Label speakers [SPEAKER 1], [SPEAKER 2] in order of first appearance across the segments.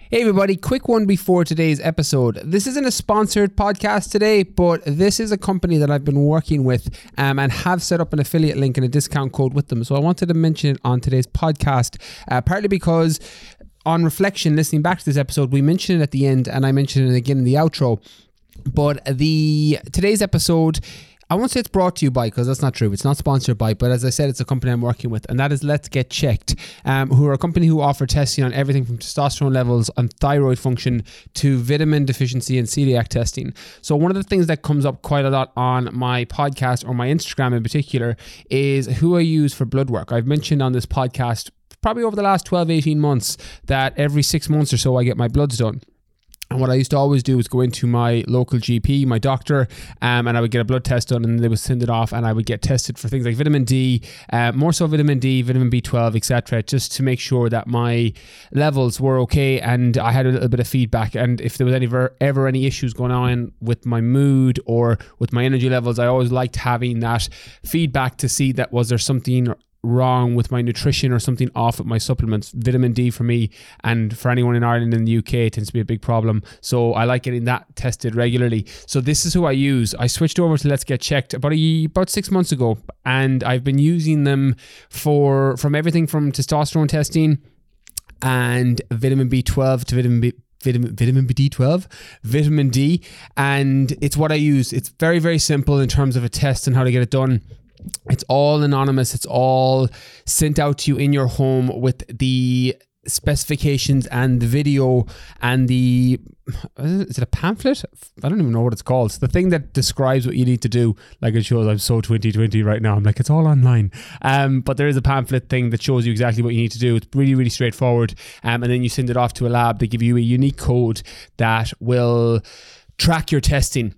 [SPEAKER 1] Hey everybody, quick one before today's episode. This isn't a sponsored podcast today, but this is a company that I've been working with and have set up an affiliate link and a discount code with them. So I wanted to mention it on today's podcast, partly because on reflection, listening back to this episode, we mentioned it at the end and I mentioned it again in the outro. But today's episode, I won't say it's brought to you by, because that's not true. It's not sponsored by, but as I said, it's a company I'm working with, and that is Let's Get Checked, who are a company who offer testing on everything from testosterone levels and thyroid function to vitamin deficiency and celiac testing. So one of the things that comes up quite a lot on my podcast or my Instagram in particular is who I use for blood work. I've mentioned on this podcast probably over the last 12-18 months that every 6 months or so I get my bloods done. And what I used to always do is go into my local GP, my doctor, and I would get a blood test done and they would send it off and I would get tested for things like vitamin D, more so vitamin D, vitamin B12, etc., just to make sure that my levels were okay and I had a little bit of feedback. And if there was ever any issues going on with my mood or with my energy levels, I always liked having that feedback to see that was there something wrong with my nutrition or something off with my supplements. Vitamin D for me and for anyone in Ireland and the UK tends to be a big problem, so I like getting that tested regularly. So this is who I use. I switched over to Let's Get Checked about 6 months ago, and I've been using them from everything from testosterone testing and vitamin B12 to vitamin B12, vitamin D, and it's what I use. It's very, very simple in terms of a test and how to get it done. It's all anonymous. It's all sent out to you in your home with the specifications and the video and is it a pamphlet? I don't even know what it's called. It's the thing that describes what you need to do. Like it shows, I'm so 2020 right now. I'm like, it's all online. But there is a pamphlet thing that shows you exactly what you need to do. It's really, really straightforward. And then you send it off to a lab. They give you a unique code that will track your testing.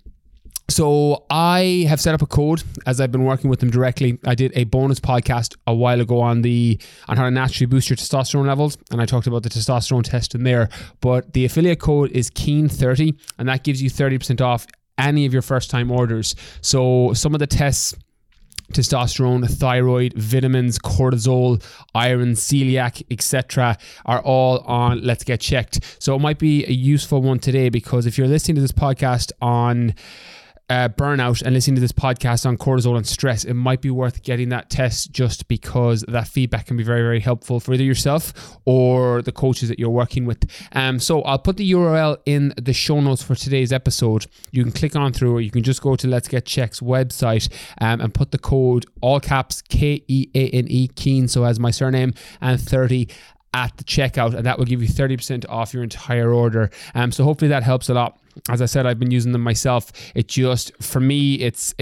[SPEAKER 1] So I have set up a code as I've been working with them directly. I did a bonus podcast a while ago on how to naturally boost your testosterone levels, and I talked about the testosterone test in there. But the affiliate code is KEEN30, and that gives you 30% off any of your first time orders. So some of the tests, testosterone, thyroid, vitamins, cortisol, iron, celiac, etc., are all on Let's Get Checked. So it might be a useful one today, because if you're listening to this podcast on burnout and listening to this podcast on cortisol and stress, it might be worth getting that test, just because that feedback can be very, very helpful for either yourself or the coaches that you're working with. So I'll put the URL in the show notes for today's episode. You can click on through, or you can just go to Let's Get Checked's website and put the code, all caps, KEANE, Keen, so as my surname, and 30 at the checkout, and that will give you 30% off your entire order. So hopefully that helps a lot. As I said, I've been using them myself. It just, for me, to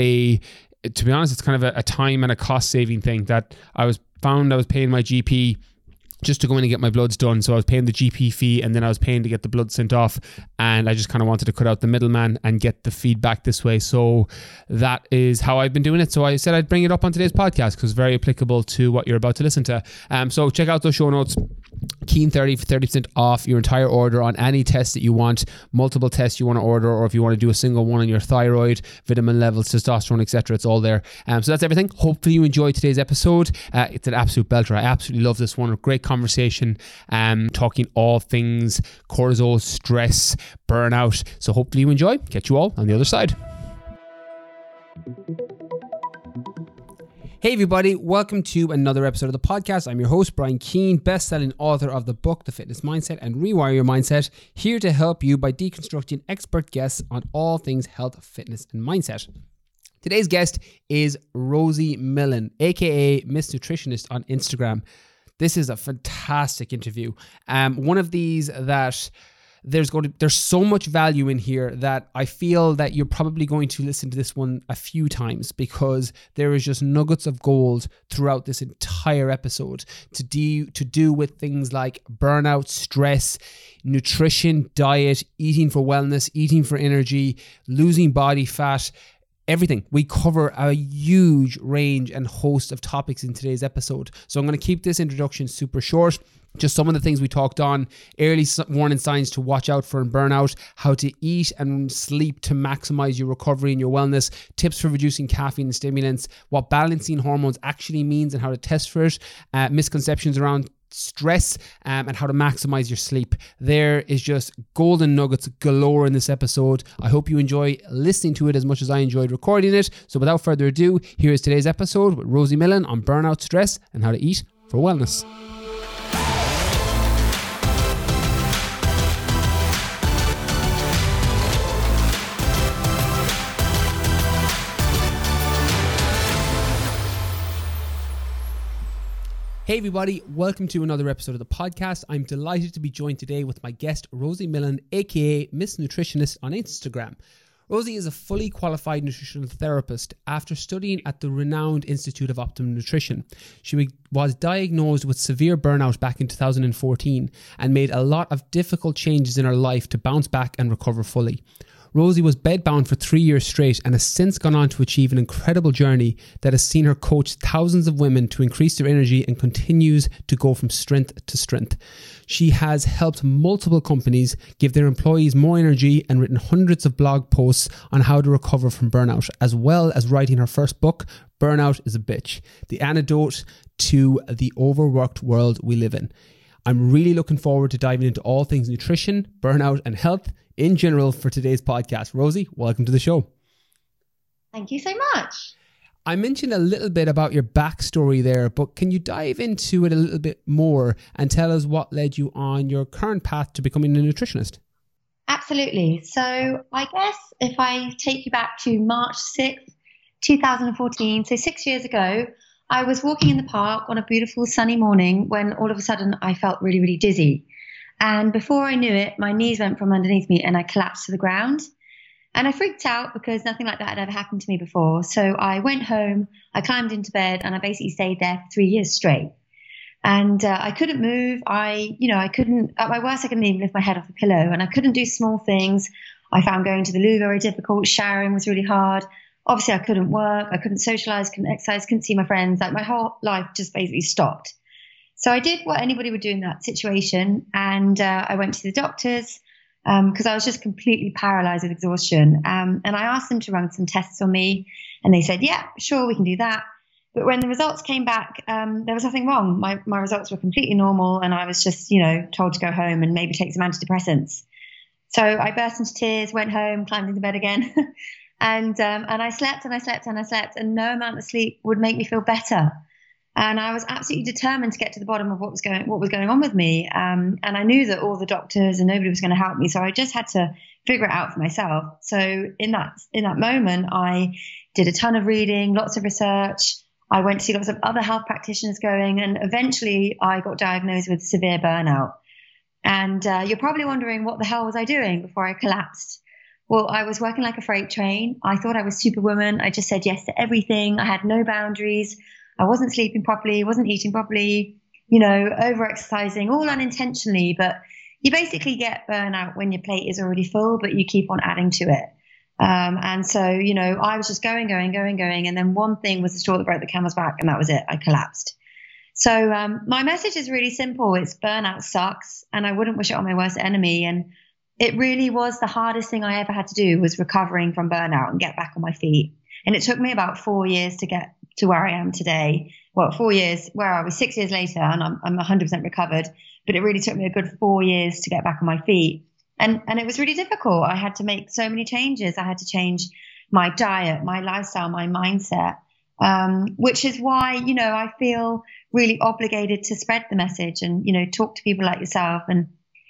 [SPEAKER 1] be honest, it's kind of a time and a cost saving thing that I was paying my GP just to go in and get my bloods done. So I was paying the GP fee and then I was paying to get the blood sent off, and I just kind of wanted to cut out the middleman and get the feedback this way. So that is how I've been doing it. So I said I'd bring it up on today's podcast because it's very applicable to what you're about to listen to. So check out those show notes. KEEN30 for 30% off your entire order on any test that you want, multiple tests you want to order, or if you want to do a single one on your thyroid, vitamin levels, testosterone, etc. It's all there. So that's everything. Hopefully you enjoyed today's episode. It's an absolute belter. I absolutely love this one. A great conversation, talking all things cortisol, stress, burnout. So hopefully you enjoy. Catch you all on the other side. Hey everybody, welcome to another episode of the podcast. I'm your host, Brian Keane, best-selling author of the book, The Fitness Mindset and Rewire Your Mindset, here to help you by deconstructing expert guests on all things health, fitness, and mindset. Today's guest is Rosie Millen, aka Miss Nutritionist on Instagram. This is a fantastic interview. One of these that there's so much value in here that I feel that you're probably going to listen to this one a few times, because there is just nuggets of gold throughout this entire episode to do with things like burnout, stress, nutrition, diet, eating for wellness, eating for energy, losing body fat, everything. We cover a huge range and host of topics in today's episode. So I'm going to keep this introduction super short. Just some of the things we talked on: early warning signs to watch out for in burnout, how to eat and sleep to maximize your recovery and your wellness, tips for reducing caffeine and stimulants, what balancing hormones actually means and how to test for it, misconceptions around stress and how to maximize your sleep. There is just golden nuggets galore in this episode. I hope you enjoy listening to it as much as I enjoyed recording it. So without further ado, here is today's episode with Rosie Millen on burnout, stress, and how to eat for wellness. Hey everybody, welcome to another episode of the podcast. I'm delighted to be joined today with my guest, Rosie Millen, aka Miss Nutritionist on Instagram. Rosie is a fully qualified nutritional therapist after studying at the renowned Institute of Optimum Nutrition. She was diagnosed with severe burnout back in 2014 and made a lot of difficult changes in her life to bounce back and recover fully. Rosie was bedbound for 3 years straight and has since gone on to achieve an incredible journey that has seen her coach thousands of women to increase their energy and continues to go from strength to strength. She has helped multiple companies give their employees more energy and written hundreds of blog posts on how to recover from burnout, as well as writing her first book, Burnout is a Bitch, the antidote to the overworked world we live in. I'm really looking forward to diving into all things nutrition, burnout, and health in general for today's podcast. Rosie, welcome to the show.
[SPEAKER 2] Thank you so much.
[SPEAKER 1] I mentioned a little bit about your backstory there, but can you dive into it a little bit more and tell us what led you on your current path to becoming a nutritionist?
[SPEAKER 2] Absolutely. So I guess if I take you back to March 6th, 2014, so 6 years ago, I was walking in the park on a beautiful sunny morning when all of a sudden I felt really, really dizzy. And before I knew it, my knees went from underneath me and I collapsed to the ground. And I freaked out because nothing like that had ever happened to me before. So I went home, I climbed into bed, and I basically stayed there for 3 years straight. And I couldn't move. I couldn't, at my worst, I couldn't even lift my head off the pillow. And I couldn't do small things. I found going to the loo very difficult. Showering was really hard. Obviously, I couldn't work. I couldn't socialize, couldn't exercise, couldn't see my friends. Like my whole life just basically stopped. So I did what anybody would do in that situation. And I went to the doctors because I was just completely paralyzed with exhaustion. And I asked them to run some tests on me. And they said, yeah, sure, we can do that. But when the results came back, there was nothing wrong. My results were completely normal. And I was just, told to go home and maybe take some antidepressants. So I burst into tears, went home, climbed into bed again. And I slept and I slept and I slept. And no amount of sleep would make me feel better. And I was absolutely determined to get to the bottom of what was going on with me. And I knew that all the doctors and nobody was going to help me. So I just had to figure it out for myself. So in that moment, I did a ton of reading, lots of research. I went to see lots of other health practitioners going, and eventually I got diagnosed with severe burnout. And you're probably wondering, what the hell was I doing before I collapsed? Well, I was working like a freight train. I thought I was Superwoman. I just said yes to everything. I had no boundaries. I wasn't sleeping properly, wasn't eating properly, over-exercising, all unintentionally. But you basically get burnout when your plate is already full, but you keep on adding to it. And so, I was just going. And then one thing was the straw that broke the camel's back, and that was it. I collapsed. So my message is really simple. It's burnout sucks, and I wouldn't wish it on my worst enemy. And it really was the hardest thing I ever had to do, was recovering from burnout and get back on my feet. And it took me about 4 years to get to where I am today. Well, 4 years, where I was 6 years later, and I'm 100% recovered. But it really took me a good 4 years to get back on my feet. And it was really difficult. I had to make so many changes. I had to change my diet, my lifestyle, my mindset, which is why, I feel really obligated to spread the message and, talk to people like yourself and,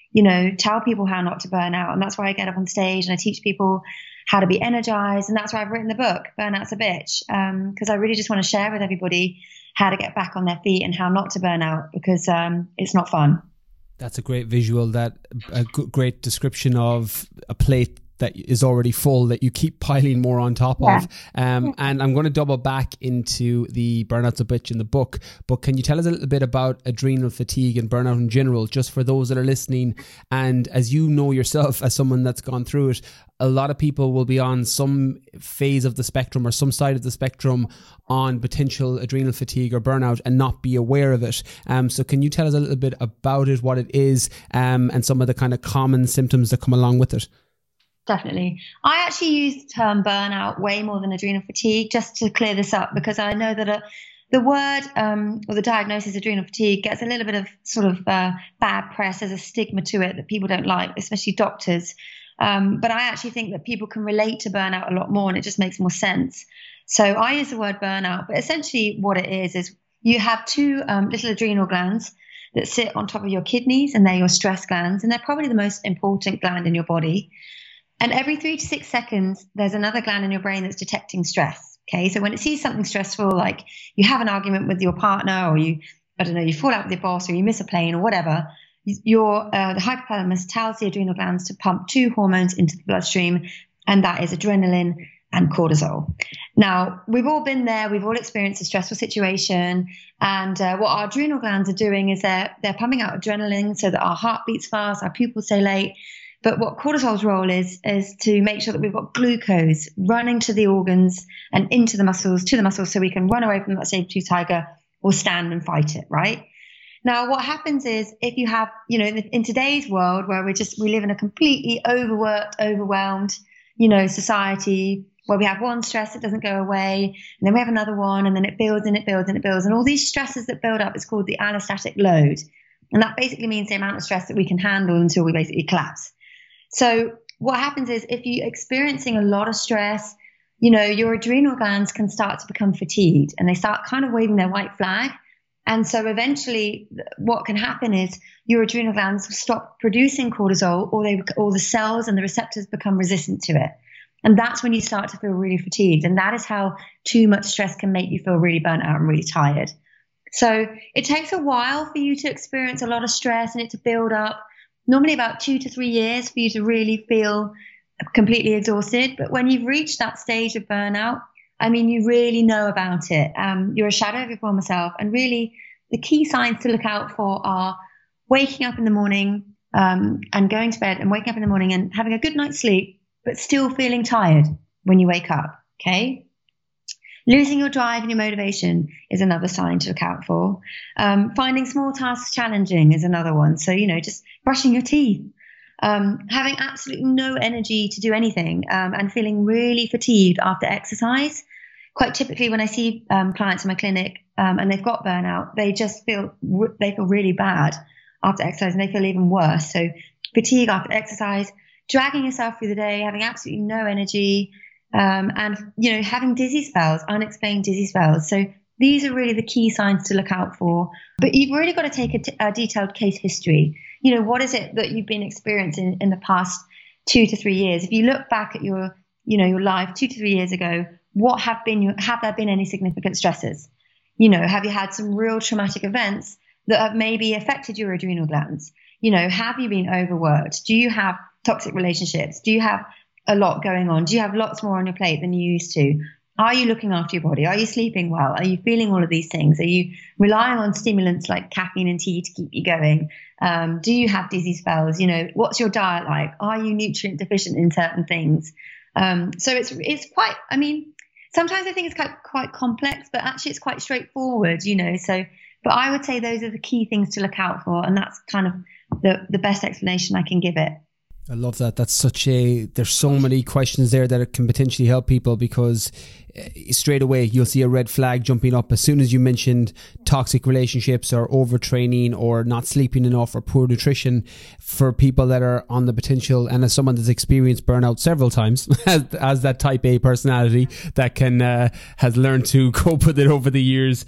[SPEAKER 2] tell people how not to burn out. And that's why I get up on stage and I teach people how to be energized. And that's why I've written the book, Burnout's a Bitch, because I really just want to share with everybody how to get back on their feet and how not to burn out, because it's not fun.
[SPEAKER 1] That's a great visual, a great description of a plate that is already full that you keep piling more on top of. And I'm going to double back into the Burnout's a Bitch in the book, but can you tell us a little bit about adrenal fatigue and burnout in general, just for those that are listening? And as you know yourself, as someone that's gone through it, a lot of people will be on some phase of the spectrum or some side of the spectrum on potential adrenal fatigue or burnout and not be aware of it. So can you tell us a little bit about it, what it is, and some of the kind of common symptoms that come along with it?
[SPEAKER 2] Definitely. I actually use the term burnout way more than adrenal fatigue, just to clear this up, because I know that the word or the diagnosis adrenal fatigue gets a little bit of sort of bad press. There's a stigma to it that people don't like, especially doctors. But I actually think that people can relate to burnout a lot more, and it just makes more sense. So I use the word burnout, but essentially what it is you have two little adrenal glands that sit on top of your kidneys, and they're your stress glands, and they're probably the most important gland in your body. And every 3 to 6 seconds, there's another gland in your brain that's detecting stress. Okay, so when it sees something stressful, like you have an argument with your partner, or you fall out with your boss, or you miss a plane, or whatever, the hypothalamus tells the adrenal glands to pump two hormones into the bloodstream, and that is adrenaline and cortisol. Now, we've all been there. We've all experienced a stressful situation. And what our adrenal glands are doing is they're pumping out adrenaline so that our heart beats fast, our pupils dilate. But what cortisol's role is to make sure that we've got glucose running to the organs and to the muscles so we can run away from that saber-toothed tiger or stand and fight it, right? Now, what happens is if you have, in today's world where we live in a completely overworked, overwhelmed, society, where we have one stress that doesn't go away, and then we have another one, and then it builds and it builds and it builds. And all these stresses that build up is called the allostatic load. And that basically means the amount of stress that we can handle until we basically collapse. So what happens is if you're experiencing a lot of stress, your adrenal glands can start to become fatigued, and they start kind of waving their white flag. And so eventually what can happen is your adrenal glands stop producing cortisol, or the cells and the receptors become resistant to it. And that's when you start to feel really fatigued. And that is how too much stress can make you feel really burnt out and really tired. So it takes a while for you to experience a lot of stress and it to build up, normally about 2 to 3 years for you to really feel completely exhausted. But when you've reached that stage of burnout, you really know about it. You're a shadow of your former self. And really the key signs to look out for are waking up in the morning and going to bed, and waking up in the morning and having a good night's sleep, but still feeling tired when you wake up, okay? Losing your drive and your motivation is another sign to look out for. Finding small tasks challenging is another one. So, just brushing your teeth. Having absolutely no energy to do anything and feeling really fatigued after exercise. Quite typically when I see clients in my clinic and they've got burnout, they feel really bad after exercise, and they feel even worse. So fatigue after exercise, dragging yourself through the day, having absolutely no energy, and having dizzy spells, unexplained dizzy spells. So these are really the key signs to look out for. But you've really got to take a detailed case history. What is it that you've been experiencing in the past 2 to 3 years? If you look back at your life 2 to 3 years ago, have there been any significant stresses? Have you had some real traumatic events that have maybe affected your adrenal glands? Have you been overworked? Do you have toxic relationships? Do you have a lot going on? Do you have lots more on your plate than you used to? Are you looking after your body? Are you sleeping well? Are you feeling all of these things? Are you relying on stimulants like caffeine and tea to keep you going? Do you have dizzy spells? What's your diet like? Are you nutrient deficient in certain things? So it's quite, sometimes I think it's quite complex, but actually it's quite straightforward, but I would say those are the key things to look out for. And that's kind of the best explanation I can give it.
[SPEAKER 1] I love that. There's so many questions there that it can potentially help people, because straight away you'll see a red flag jumping up as soon as you mentioned toxic relationships or overtraining or not sleeping enough or poor nutrition. For people that are on the potential, and as someone that's experienced burnout several times as that type A personality that has learned to cope with it over the years,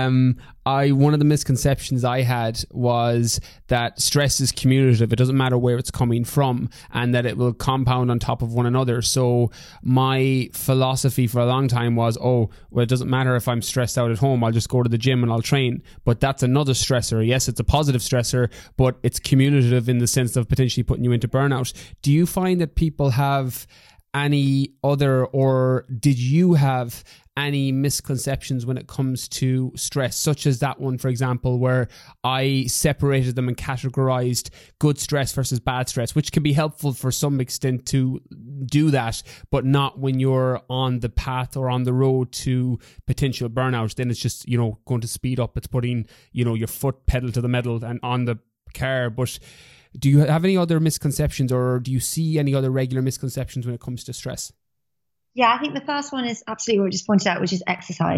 [SPEAKER 1] one of the misconceptions I had was that stress is cumulative. It doesn't matter where it's coming from, and that it will compound on top of one another. So my philosophy for a long time was, it doesn't matter if I'm stressed out at home, I'll just go to the gym and I'll train. But that's another stressor. Yes, it's a positive stressor, but it's cumulative in the sense of potentially putting you into burnout. Do you find that people have any other, or did you have any misconceptions when it comes to stress, such as that one, for example, where I separated them and categorized good stress versus bad stress, which can be helpful for some extent to do that, but not when you're on the path or on the road to potential burnout. Then it's just, going to speed up. It's putting, your foot pedal to the metal and on the car. But do you have any other misconceptions, or do you see any other regular misconceptions when it comes to stress?
[SPEAKER 2] Yeah, I think the first one is absolutely what you just pointed out, which is exercise.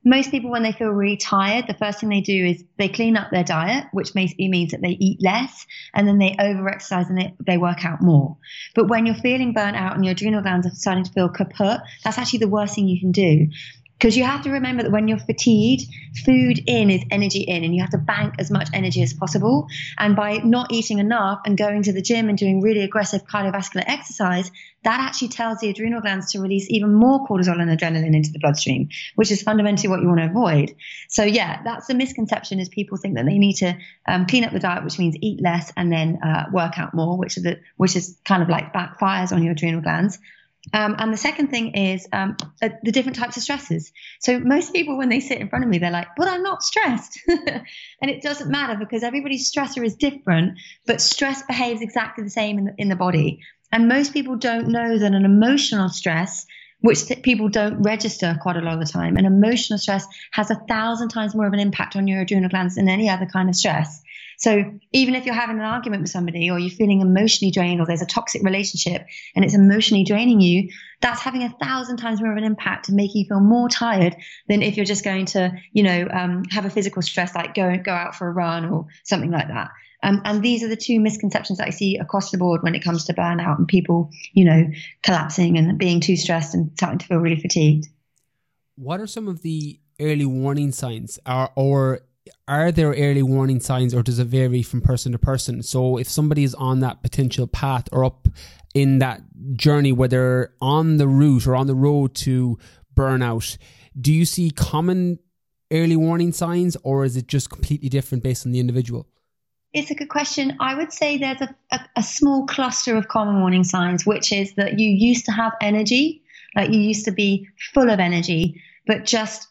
[SPEAKER 2] most people, when they feel really tired, the first thing they do is they clean up their diet, which basically means that they eat less, and then they over-exercise and they work out more. But when you're feeling burnt out and your adrenal glands are starting to feel kaput, that's actually the worst thing you can do. Because you have to remember that when you're fatigued, food in is energy in, and you have to bank as much energy as possible. And by not eating enough and going to the gym and doing really aggressive cardiovascular exercise, that actually tells the adrenal glands to release even more cortisol and adrenaline into the bloodstream, which is fundamentally what you want to avoid. So yeah, that's the misconception, is people think that they need to clean up the diet, which means eat less and then work out more, which is kind of like backfires on your adrenal glands. And the second thing is the different types of stresses. So most people, when they sit in front of me, they're like, but I'm not stressed. And it doesn't matter, because everybody's stressor is different, but stress behaves exactly the same in the body. And most people don't know that an emotional stress, which people don't register quite a lot of the time, an emotional stress has 1,000 times more of an impact on your adrenal glands than any other kind of stress. So even if you're having an argument with somebody, or you're feeling emotionally drained, or there's a toxic relationship and it's emotionally draining you, that's having 1,000 times more of an impact to make you feel more tired than if you're just going to, have a physical stress, like go out for a run or something like that. And these are the two misconceptions that I see across the board when it comes to burnout and people, collapsing and being too stressed and starting to feel really fatigued.
[SPEAKER 1] What are some of the early warning signs, or are there early warning signs, or does it vary from person to person? So if somebody is on that potential path or up in that journey where they're on the route or on the road to burnout, do you see common early warning signs, or is it just completely different based on the individual?
[SPEAKER 2] It's a good question. I would say there's a small cluster of common warning signs, which is that you used to have energy, like you used to be full of energy, but just,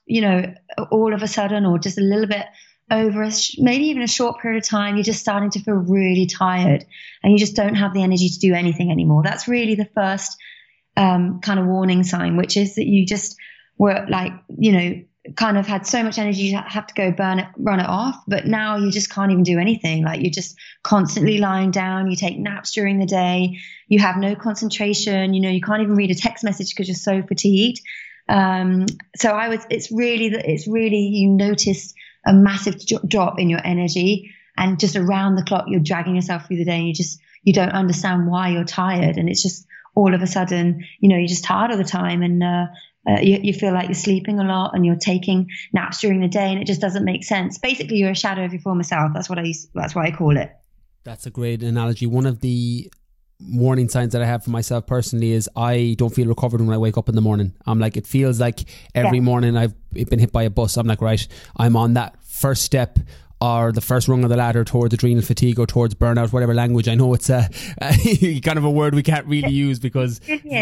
[SPEAKER 2] all of a sudden, or just a little bit over maybe even a short period of time, you're just starting to feel really tired and you just don't have the energy to do anything anymore. That's really the first kind of warning sign, which is that you just were like, kind of had so much energy you have to go run it off, but now you just can't even do anything. Like you're just constantly lying down, you take naps during the day, you have no concentration, you can't even read a text message because you're so fatigued. It's really you notice a massive drop in your energy, and just around the clock you're dragging yourself through the day, and you don't understand why you're tired, and it's just all of a sudden you're just tired all the time, and you feel like you're sleeping a lot and you're taking naps during the day, and it just doesn't make sense. Basically, you're a shadow of your former self. That's what I call it. That's
[SPEAKER 1] a great analogy. One of the warning signs that I have for myself personally is I don't feel recovered when I wake up in the morning. I'm like, it feels like every morning I've been hit by a bus. I'm like, right, I'm on that first step or the first rung of the ladder towards adrenal fatigue or towards burnout, whatever language. I know it's kind of a word we can't really use because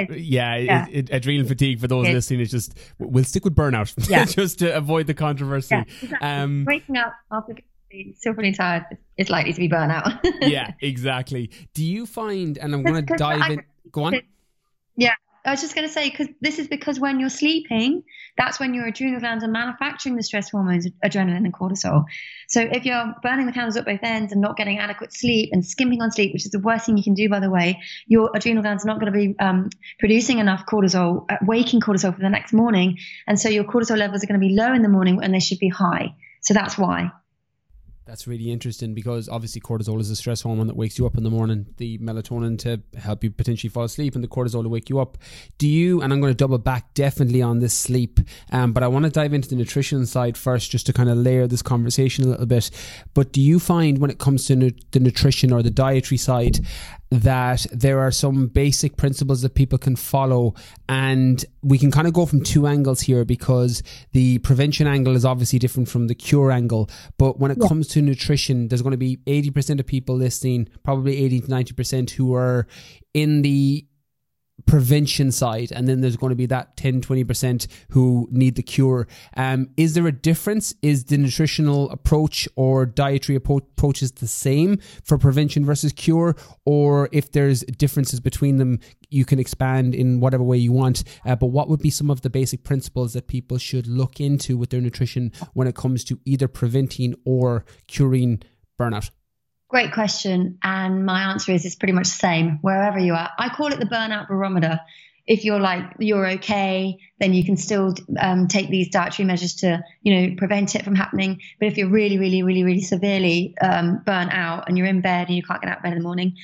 [SPEAKER 1] adrenal fatigue, for those listening, is just, we'll stick with burnout just to avoid the controversy.
[SPEAKER 2] Yeah, exactly. Waking up after still feeling tired is likely to be burnout.
[SPEAKER 1] Yeah, exactly. Do you find, and I'm going to dive in, go on.
[SPEAKER 2] Yeah, I was just going to say, because when you're sleeping, that's when your adrenal glands are manufacturing the stress hormones, adrenaline and cortisol. So if you're burning the candles at both ends and not getting adequate sleep and skimping on sleep, which is the worst thing you can do, by the way, your adrenal glands are not going to be producing enough cortisol, waking cortisol for the next morning. And so your cortisol levels are going to be low in the morning and they should be high. So that's why.
[SPEAKER 1] That's really interesting, because obviously cortisol is a stress hormone that wakes you up in the morning, the melatonin to help you potentially fall asleep, and the cortisol to wake you up. Do you, and I'm going to double back definitely on this sleep, but I want to dive into the nutrition side first just to kind of layer this conversation a little bit. But do you find when it comes to the nutrition or the dietary side that there are some basic principles that people can follow? And we can kind of go from two angles here, because the prevention angle is obviously different from the cure angle. But when it comes to nutrition, there's going to be 80% of people listening, probably 80 to 90% who are in the prevention side, and then there's going to be that 10-20% who need the cure. Is there a difference? Is the nutritional approach or dietary approaches the same for prevention versus cure? Or if there's differences between them, you can expand in whatever way you want, but what would be some of the basic principles that people should look into with their nutrition when it comes to either preventing or curing burnout?
[SPEAKER 2] Great question. And my answer is it's pretty much the same wherever you are. I call it the burnout barometer. if you're like, you're okay, then you can still take these dietary measures to, prevent it from happening. But if you're really, really, really, really severely burnt out and you're in bed and you can't get out of bed in the morning,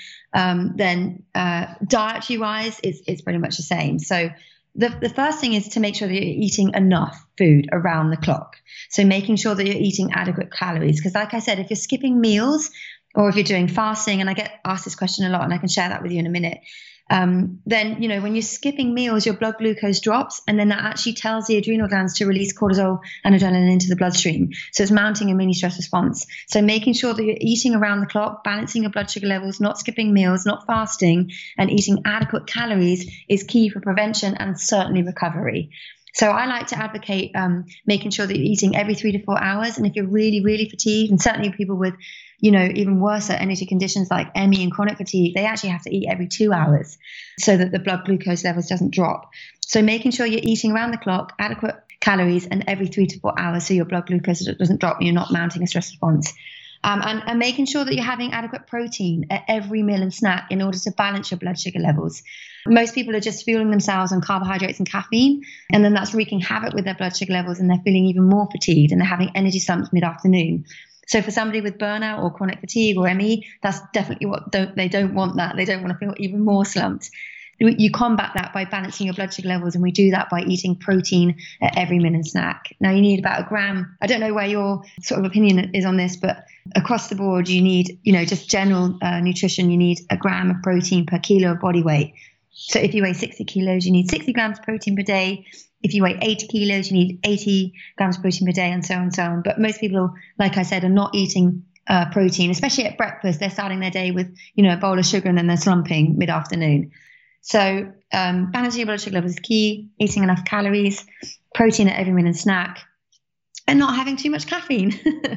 [SPEAKER 2] then dietary wise, it's pretty much the same. So the first thing is to make sure that you're eating enough food around the clock. So making sure that you're eating adequate calories. Because like I said, if you're skipping meals or if you're doing fasting, and I get asked this question a lot and I can share that with you in a minute, then, when you're skipping meals, your blood glucose drops, and then that actually tells the adrenal glands to release cortisol and adrenaline into the bloodstream. So it's mounting a mini stress response. So making sure that you're eating around the clock, balancing your blood sugar levels, not skipping meals, not fasting, and eating adequate calories is key for prevention and certainly recovery. So I like to advocate making sure that you're eating every 3 to 4 hours. And if you're really, really fatigued, and certainly people with, even worse energy conditions like ME and chronic fatigue, they actually have to eat every 2 hours so that the blood glucose levels doesn't drop. So making sure you're eating around the clock, adequate calories, and every 3 to 4 hours so your blood glucose doesn't drop and you're not mounting a stress response. And making sure that you're having adequate protein at every meal and snack in order to balance your blood sugar levels. Most people are just fueling themselves on carbohydrates and caffeine, and then that's wreaking havoc with their blood sugar levels, and they're feeling even more fatigued and they're having energy slumps mid-afternoon. So for somebody with burnout or chronic fatigue or ME, that's definitely they don't want that. They don't want to feel even more slumped. You combat that by balancing your blood sugar levels, and we do that by eating protein at every meal and snack. Now, you need about a gram. I don't know where your sort of opinion is on this, but across the board, you need, just general nutrition, you need a gram of protein per kilo of body weight. So if you weigh 60 kilos, you need 60 grams of protein per day. If you weigh 80 kilos, you need 80 grams of protein per day, and so on and so on. But most people, like I said, are not eating protein, especially at breakfast. They're starting their day with, a bowl of sugar, and then they're slumping mid-afternoon. So balancing your blood sugar levels is key, eating enough calories, protein at every meal and snack, and not having too much caffeine.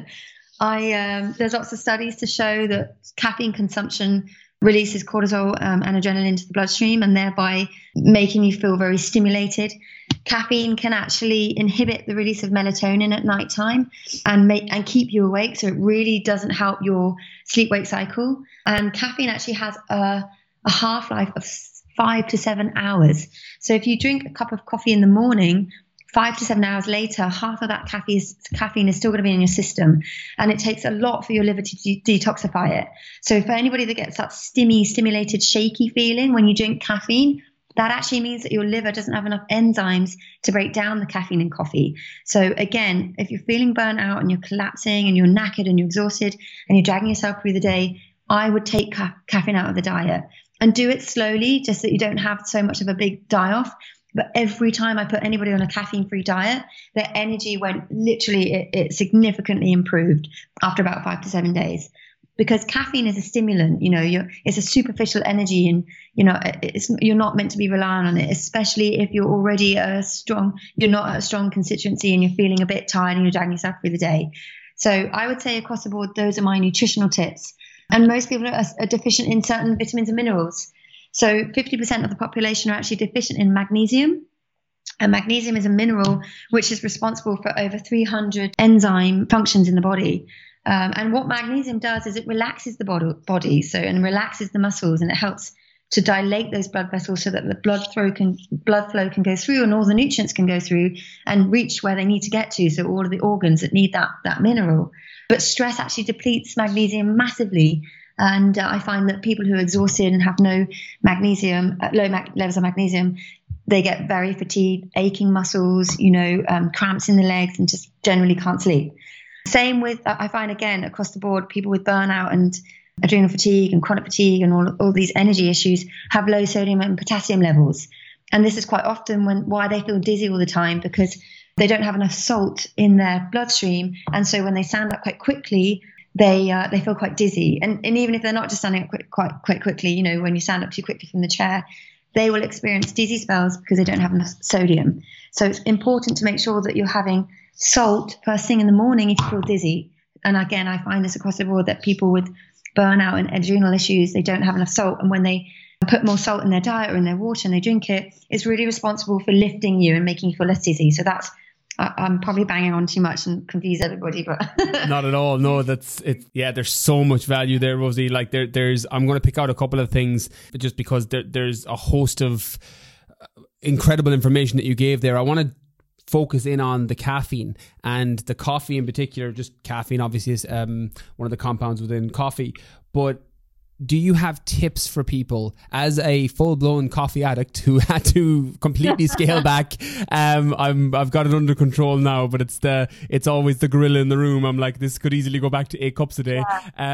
[SPEAKER 2] There's lots of studies to show that caffeine consumption releases cortisol and adrenaline into the bloodstream, and thereby making you feel very stimulated. Caffeine can actually inhibit the release of melatonin at nighttime and keep you awake, so it really doesn't help your sleep-wake cycle. And caffeine actually has a half-life of 5 to 7 hours. So if you drink a cup of coffee in the morning, 5 to 7 hours later, half of that caffeine is still going to be in your system. And it takes a lot for your liver to detoxify it. So for anybody that gets that stimulated, shaky feeling when you drink caffeine, that actually means that your liver doesn't have enough enzymes to break down the caffeine in coffee. So again, if you're feeling burnt out and you're collapsing and you're knackered and you're exhausted and you're dragging yourself through the day, I would take caffeine out of the diet. And do it slowly, just that you don't have so much of a big die-off. But every time I put anybody on a caffeine-free diet, their energy it significantly improved after about 5 to 7 days. Because caffeine is a stimulant, it's a superficial energy, and you're not meant to be relying on it, especially if you're already you're not at a strong constituency and you're feeling a bit tired and you're dragging yourself through the day. So I would say across the board, those are my nutritional tips. And most people are deficient in certain vitamins and minerals. So 50% of the population are actually deficient in magnesium. And magnesium is a mineral which is responsible for over 300 enzyme functions in the body. And what magnesium does is it relaxes the body, and relaxes the muscles, and it helps to dilate those blood vessels so that the blood flow can go through, and all the nutrients can go through and reach where they need to get to. So all of the organs that need that mineral. But stress actually depletes magnesium massively. And I find that people who are exhausted and have no magnesium, low levels of magnesium, they get very fatigued, aching muscles, cramps in the legs, and just generally can't sleep. Same with, I find again, across the board, people with burnout and adrenal fatigue and chronic fatigue and all these energy issues have low sodium and potassium levels. And this is quite often why they feel dizzy all the time, because they don't have enough salt in their bloodstream. And so when they stand up quite quickly, they feel quite dizzy. And even if they're not just standing up quite quickly, when you stand up too quickly from the chair, they will experience dizzy spells because they don't have enough sodium. So it's important to make sure that you're having salt first thing in the morning if you feel dizzy. And again, I find this across the board, that people with burnout and adrenal issues, they don't have enough salt. And when they put more salt in their diet or in their water and they drink it, it's really responsible for lifting you and making you feel less dizzy. So I'm probably banging on too much and confuse everybody, but
[SPEAKER 1] not at all. No, that's it. Yeah, there's so much value there, Rosie. Like there's I'm going to pick out a couple of things just because there's a host of incredible information that you gave there. I want to focus in on the caffeine and the coffee in particular. Just caffeine obviously is one of the compounds within coffee, but do you have tips for people as a full-blown coffee addict who had to completely scale back? I've got it under control now, but it's always the gorilla in the room. I'm like, this could easily go back to 8 cups a day.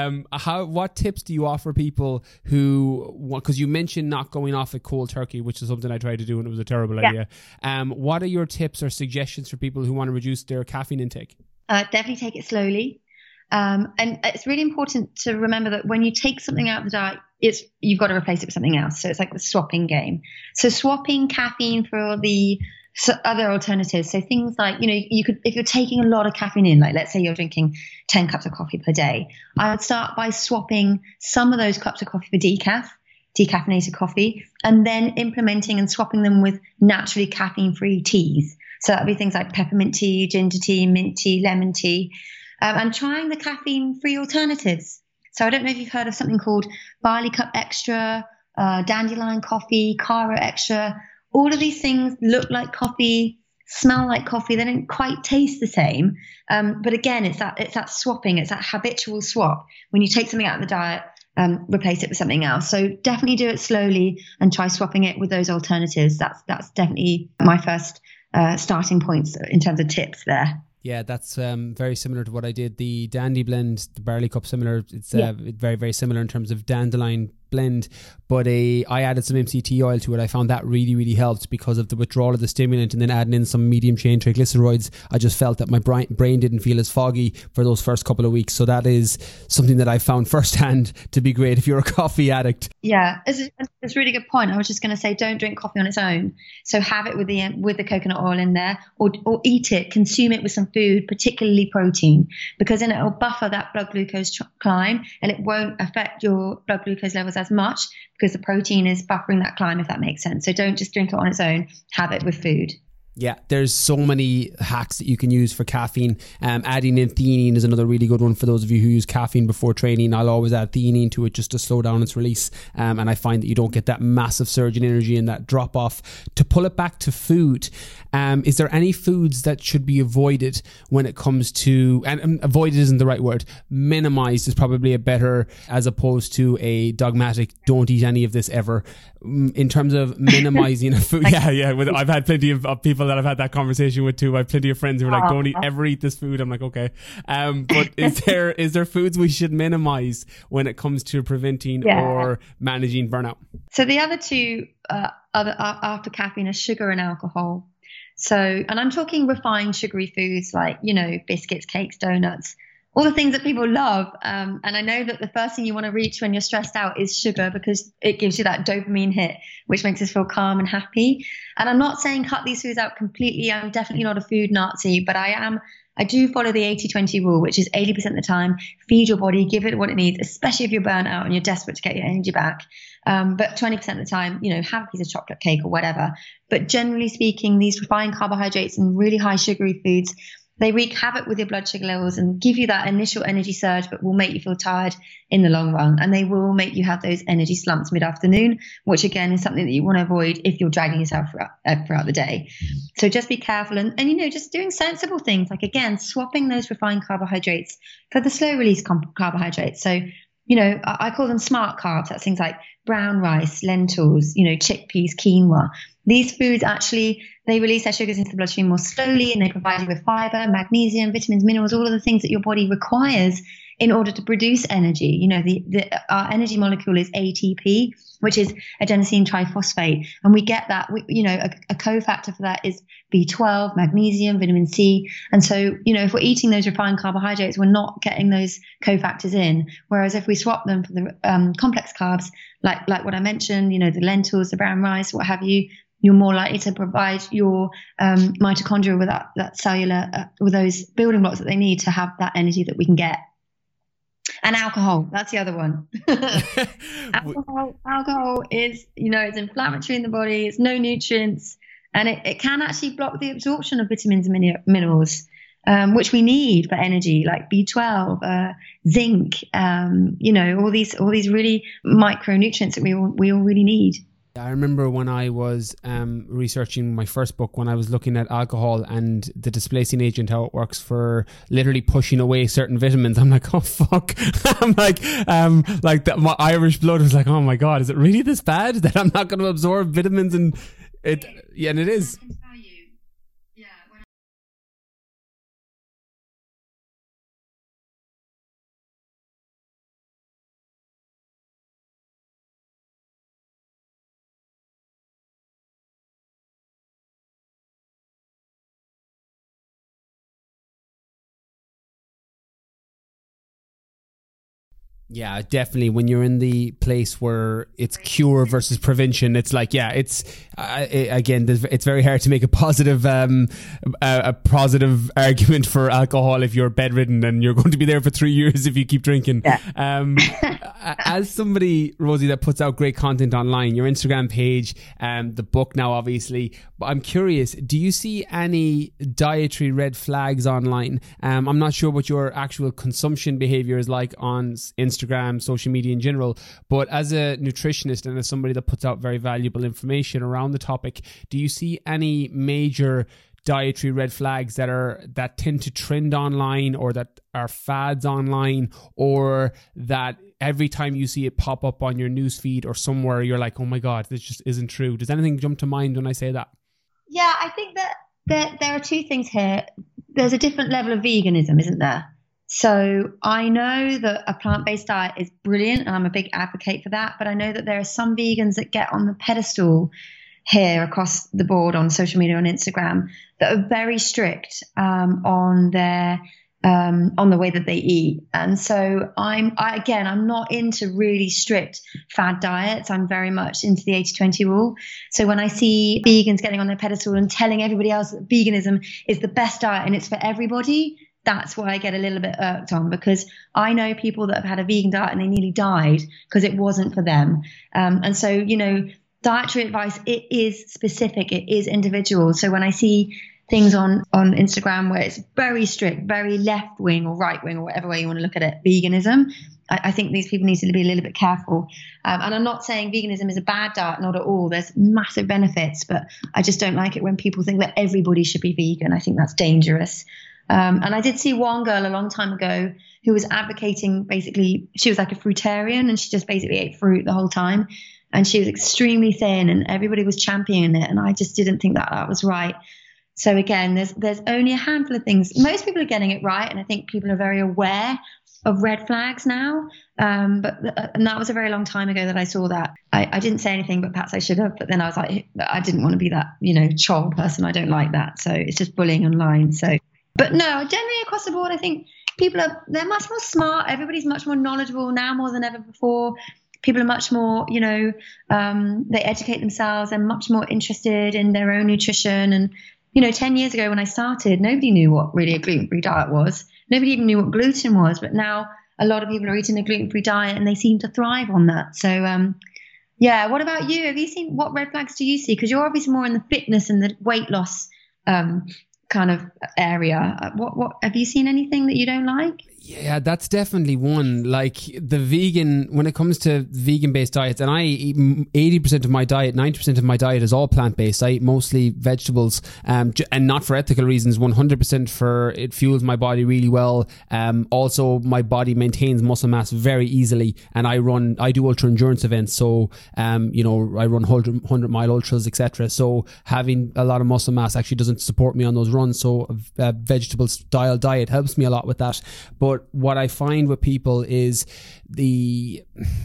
[SPEAKER 1] What tips do you offer people who, because you mentioned not going off a cold turkey, which is something I tried to do and it was a terrible idea. What are your tips or suggestions for people who want to reduce their caffeine intake?
[SPEAKER 2] Definitely take it slowly. And it's really important to remember that when you take something out of the diet, you've got to replace it with something else. So it's like the swapping game. So swapping caffeine for the other alternatives. So things like, you could, if you're taking a lot of caffeine in, like let's say you're drinking 10 cups of coffee per day, I would start by swapping some of those cups of coffee for decaffeinated coffee, and then implementing and swapping them with naturally caffeine-free teas. So that would be things like peppermint tea, ginger tea, mint tea, lemon tea. And trying the caffeine-free alternatives. So I don't know if you've heard of something called Barley Cup Extra, Dandelion Coffee, Cara Extra. All of these things look like coffee, smell like coffee. They don't quite taste the same. But again, it's that swapping. It's that habitual swap. When you take something out of the diet, replace it with something else. So definitely do it slowly and try swapping it with those alternatives. That's definitely my first starting points in terms of tips there.
[SPEAKER 1] Yeah, that's very similar to what I did. The Dandy blend, the Barley Cup, similar. It's very, very similar in terms of dandelion blend, but I added some MCT oil to it. I found that really, really helped because of the withdrawal of the stimulant, and then adding in some medium chain triglycerides. I just felt that my brain didn't feel as foggy for those first couple of weeks. So that is something that I found firsthand to be great if you're a coffee addict.
[SPEAKER 2] Yeah, it's a really good point. I was just going to say, don't drink coffee on its own. So have it with the coconut oil in there, or eat it, consume it with some food, particularly protein, because then it will buffer that blood glucose climb, and it won't affect your blood glucose levels as much because the protein is buffering that climb, if that makes sense. So don't just drink it on its own, have it with food.
[SPEAKER 1] Yeah, there's so many hacks that you can use for caffeine. Adding in theanine is another really good one for those of you who use caffeine before training. I'll always add theanine to it just to slow down its release. And I find that you don't get that massive surge in energy and that drop off. To pull it back to food, is there any foods that should be avoided when it comes to, and avoided isn't the right word, minimized is probably a better, as opposed to a dogmatic, don't eat any of this ever. In terms of minimizing a food. Yeah. I've had plenty of people that I've had that conversation with too. I have plenty of friends who are like, don't ever eat this food. I'm like, okay. But is there foods we should minimize when it comes to preventing or managing burnout?
[SPEAKER 2] So the other two after caffeine are sugar and alcohol. So, and I'm talking refined sugary foods like, biscuits, cakes, donuts, all the things that people love. And I know that the first thing you want to reach when you're stressed out is sugar, because it gives you that dopamine hit, which makes us feel calm and happy. And I'm not saying cut these foods out completely. I'm definitely not a food Nazi, but I do follow the 80-20 rule, which is 80% of the time, feed your body, give it what it needs, especially if you're burnt out and you're desperate to get your energy back. But 20% of the time, have a piece of chocolate cake or whatever. But generally speaking, these refined carbohydrates and really high sugary foods, they wreak havoc with your blood sugar levels and give you that initial energy surge, but will make you feel tired in the long run. And they will make you have those energy slumps mid-afternoon, which again is something that you want to avoid if you're dragging yourself throughout the day. So just be careful and just doing sensible things, like again, swapping those refined carbohydrates for the slow release carbohydrates. So, I call them smart carbs. That's things like brown rice, lentils, chickpeas, quinoa. These foods actually, they release their sugars into the bloodstream more slowly, and they provide you with fiber, magnesium, vitamins, minerals, all of the things that your body requires in order to produce energy. Our energy molecule is ATP, which is adenosine triphosphate. And we get that, a cofactor for that is B12, magnesium, vitamin C. And so, if we're eating those refined carbohydrates, we're not getting those cofactors in. Whereas if we swap them for the complex carbs, like what I mentioned, the lentils, the brown rice, what have you, you're more likely to provide your mitochondria with that cellular, with those building blocks that they need to have that energy that we can get. And alcohol, that's the other one. Alcohol is, it's inflammatory in the body, it's no nutrients, and it can actually block the absorption of vitamins and minerals, which we need for energy, like B12, zinc, all these really micronutrients that we all really need.
[SPEAKER 1] I remember when I was researching my first book, when I was looking at alcohol and the displacing agent, how it works for literally pushing away certain vitamins. I'm like, oh fuck! I'm like my Irish blood was like, oh my god, is it really this bad that I'm not going to absorb vitamins? And it, yeah, and it is. Yeah, definitely. When you're in the place where it's cure versus prevention, it's like, yeah, it's again, it's very hard to make a positive argument for alcohol if you're bedridden and you're going to be there for 3 years if you keep drinking. Yeah. As somebody, Rosie, that puts out great content online, your Instagram page, the book now, obviously. But I'm curious, do you see any dietary red flags online? I'm not sure what your actual consumption behavior is like on Instagram, social media in general, but as a nutritionist and as somebody that puts out very valuable information around the topic, do you see any major dietary red flags that tend to trend online, or that are fads online, or that every time you see it pop up on your newsfeed or somewhere, you're like, oh my God, this just isn't true? Does anything jump to mind when I say that?
[SPEAKER 2] Yeah, I think that there are two things here. There's a different level of veganism, isn't there? So I know that a plant-based diet is brilliant, and I'm a big advocate for that. But I know that there are some vegans that get on the pedestal here across the board on social media, on Instagram, that are very strict on the way that they eat. And so I'm not into really strict fad diets. I'm very much into the 80-20 rule. So when I see vegans getting on their pedestal and telling everybody else that veganism is the best diet and it's for everybody, that's why I get a little bit irked on, because I know people that have had a vegan diet and they nearly died because it wasn't for them. And so, you know, dietary advice, it is specific, it is individual. So when I see things on Instagram where it's very strict, very left wing or right wing or whatever way you want to look at it, veganism, I think these people need to be a little bit careful. And I'm not saying veganism is a bad diet, not at all. There's massive benefits, but I just don't like it when people think that everybody should be vegan. I think that's dangerous. And I did see one girl a long time ago who was advocating, basically, she was like a fruitarian and she just basically ate fruit the whole time. And she was extremely thin and everybody was championing it. And I just didn't think that was right. So again, there's only a handful of things. Most people are getting it right. And I think people are very aware of red flags now. And that was a very long time ago that I saw that. I didn't say anything, but perhaps I should have. But then I was like, I didn't want to be that, troll person. I don't like that. So it's just bullying online. So, but no, generally across the board, I think they're much more smart. Everybody's much more knowledgeable now more than ever before. People are much more, they educate themselves and much more interested in their own nutrition. And, 10 years ago when I started, nobody knew what really a gluten-free diet was. Nobody even knew what gluten was. But now a lot of people are eating a gluten-free diet and they seem to thrive on that. So, what about you? What red flags do you see? Because you're obviously more in the fitness and the weight loss kind of area. What have you seen anything that you don't like?
[SPEAKER 1] Yeah, that's definitely one. Like the vegan, when it comes to vegan-based diets, and I eat 80% of my diet, 90% of my diet is all plant-based. I eat mostly vegetables, and not for ethical reasons, 100% for it fuels my body really well. Also, my body maintains muscle mass very easily, and I do ultra endurance events. So, I run 100-mile ultras, etc. So having a lot of muscle mass actually doesn't support me on those runs. So a vegetable-style diet helps me a lot with that. But what I find with people is the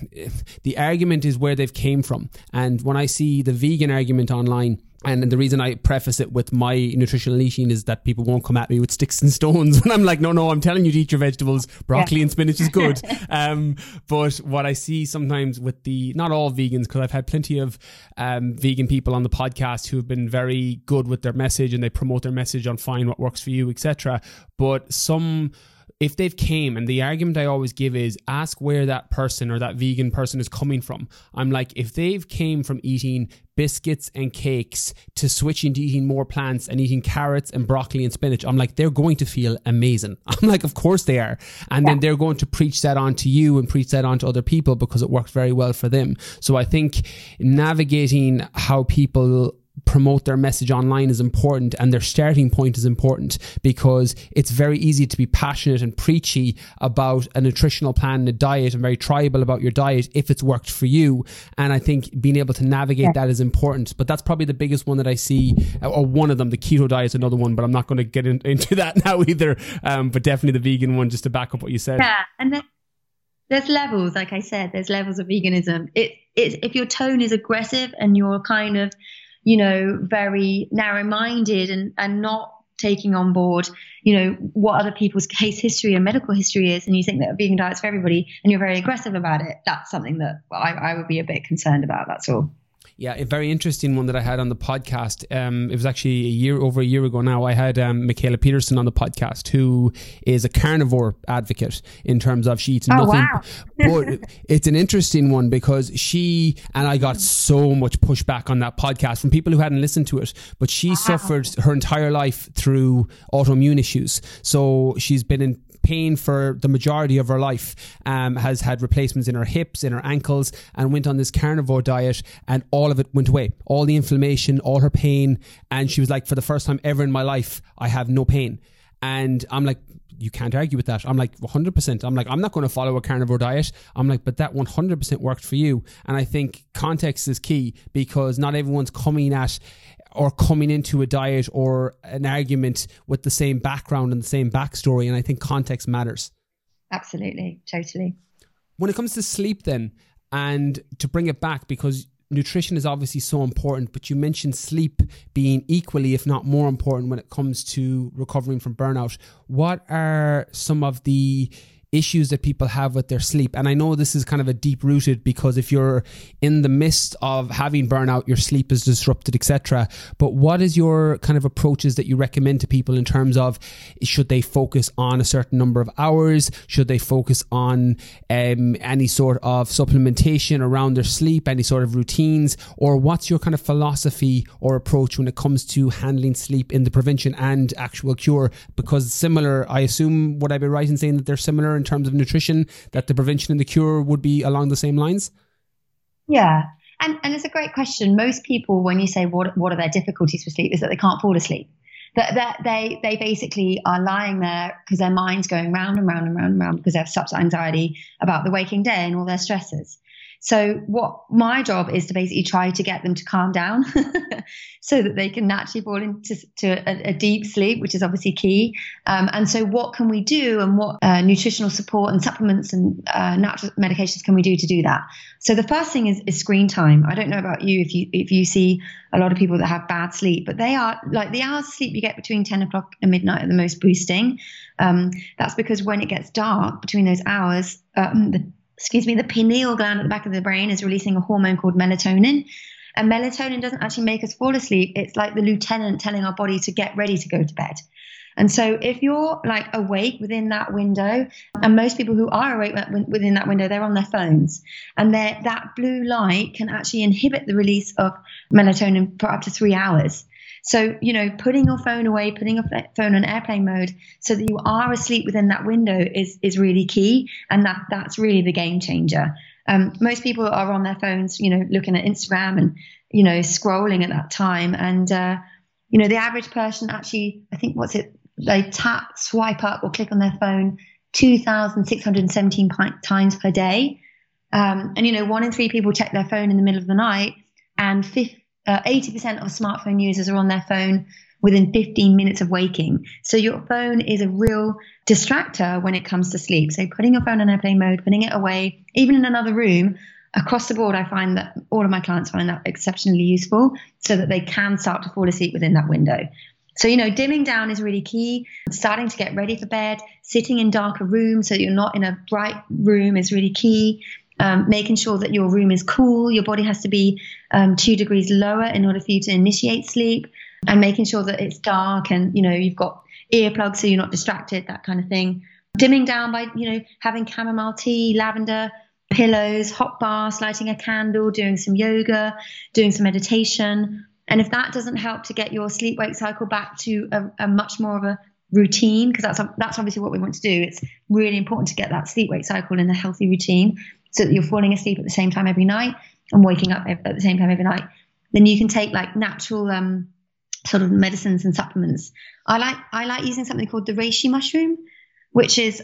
[SPEAKER 1] argument is where they've came from. And when I see the vegan argument online, and the reason I preface it with my nutritional eating is that people won't come at me with sticks and stones when I'm like, no, I'm telling you to eat your vegetables. Broccoli and spinach is good. But what I see sometimes with not all vegans, because I've had plenty of vegan people on the podcast who have been very good with their message and they promote their message on find what works for you, etc. But some if they've came, and the argument I always give is ask where that person or that vegan person is coming from. I'm like, if they've came from eating biscuits and cakes to switching to eating more plants and eating carrots and broccoli and spinach, I'm like, they're going to feel amazing. I'm like, of course they are. And then they're going to preach that on to you and preach that on to other people because it works very well for them. So I think navigating how people promote their message online is important, and their starting point is important, because it's very easy to be passionate and preachy about a nutritional plan and a diet and very tribal about your diet if it's worked for you. And I think being able to navigate that is important. But that's probably the biggest one that I see, or one of them. The keto diet is another one, but I'm not going to get into that now either. But definitely the vegan one, just to back up what you said.
[SPEAKER 2] Yeah, and there's levels, like I said, there's levels of veganism. It's if your tone is aggressive and you're kind of, very narrow-minded and not taking on board, what other people's case history and medical history is, and you think that a vegan diet's for everybody and you're very aggressive about it, that's something that I would be a bit concerned about, that's all.
[SPEAKER 1] Yeah, a very interesting one that I had on the podcast. It was actually over a year ago now. I had Michaela Peterson on the podcast, who is a carnivore advocate in terms of she eats nothing.
[SPEAKER 2] Wow.
[SPEAKER 1] But it's an interesting one because I got so much pushback on that podcast from people who hadn't listened to it, but she suffered her entire life through autoimmune issues. So she's been in pain for the majority of her life, has had replacements in her hips, in her ankles, and went on this carnivore diet, and all of it went away. All the inflammation, all her pain. And she was like, for the first time ever in my life, I have no pain. And I'm like, you can't argue with that. I'm like, 100%. I'm like, I'm not going to follow a carnivore diet. I'm like, but that 100% worked for you. And I think context is key, because not everyone's coming into a diet or an argument with the same background and the same backstory. And I think context matters.
[SPEAKER 2] Absolutely. Totally.
[SPEAKER 1] When it comes to sleep then, and to bring it back, because nutrition is obviously so important, but you mentioned sleep being equally, if not more important when it comes to recovering from burnout. What are some of the issues that people have with their sleep? And I know this is kind of a deep rooted, because if you're in the midst of having burnout, your sleep is disrupted, etc. But what is your kind of approaches that you recommend to people in terms of, should they focus on a certain number of hours? Should they focus on any sort of supplementation around their sleep, any sort of routines? Or what's your kind of philosophy or approach when it comes to handling sleep in the prevention and actual cure? Because similar, I assume, would I be right in saying that they're similar in terms of nutrition, that the prevention and the cure would be along the same lines?
[SPEAKER 2] Yeah. And it's a great question. Most people, when you say what are their difficulties with sleep, is that they can't fall asleep. That they basically are lying there because their mind's going round and round and round and round, because they have such anxiety about the waking day and all their stresses. So what my job is to basically try to get them to calm down so that they can naturally fall into a deep sleep, which is obviously key. And so what can we do, and what nutritional support and supplements and natural medications can we do to do that? So the first thing is screen time. I don't know about you, if you see a lot of people that have bad sleep, but they are like, the hours of sleep you get between 10 o'clock and midnight are the most boosting. That's because when it gets dark between those hours, the pineal gland at the back of the brain is releasing a hormone called melatonin. And melatonin doesn't actually make us fall asleep. It's like the lieutenant telling our body to get ready to go to bed. And so if you're like awake within that window, and most people who are awake within that window, they're on their phones, and that blue light can actually inhibit the release of melatonin for up to 3 hours. So, putting your phone away, putting your phone on airplane mode so that you are asleep within that window is really key. And that's really the game changer. Most people are on their phones, looking at Instagram and, scrolling at that time. And, the average person actually, I think, they tap, swipe up or click on their phone 2,617 times per day. And 1 in 3 people check their phone in the middle of the night, and 80% of smartphone users are on their phone within 15 minutes of waking. So your phone is a real distractor when it comes to sleep. So putting your phone on airplane mode, putting it away, even in another room, across the board, I find that all of my clients find that exceptionally useful, so that they can start to fall asleep within that window. So, dimming down is really key. Starting to get ready for bed, sitting in darker rooms so that you're not in a bright room is really key. Making sure that your room is cool. Your body has to be 2 degrees lower in order for you to initiate sleep, and making sure that it's dark and, you've got earplugs so you're not distracted, that kind of thing. Dimming down by, having chamomile tea, lavender, pillows, hot baths, lighting a candle, doing some yoga, doing some meditation. And if that doesn't help to get your sleep-wake cycle back to a much more of a routine, because that's obviously what we want to do. It's really important to get that sleep-wake cycle in a healthy routine so that you're falling asleep at the same time every night and waking up at the same time every night. Then you can take like natural sort of medicines and supplements. I like using something called the reishi mushroom, which is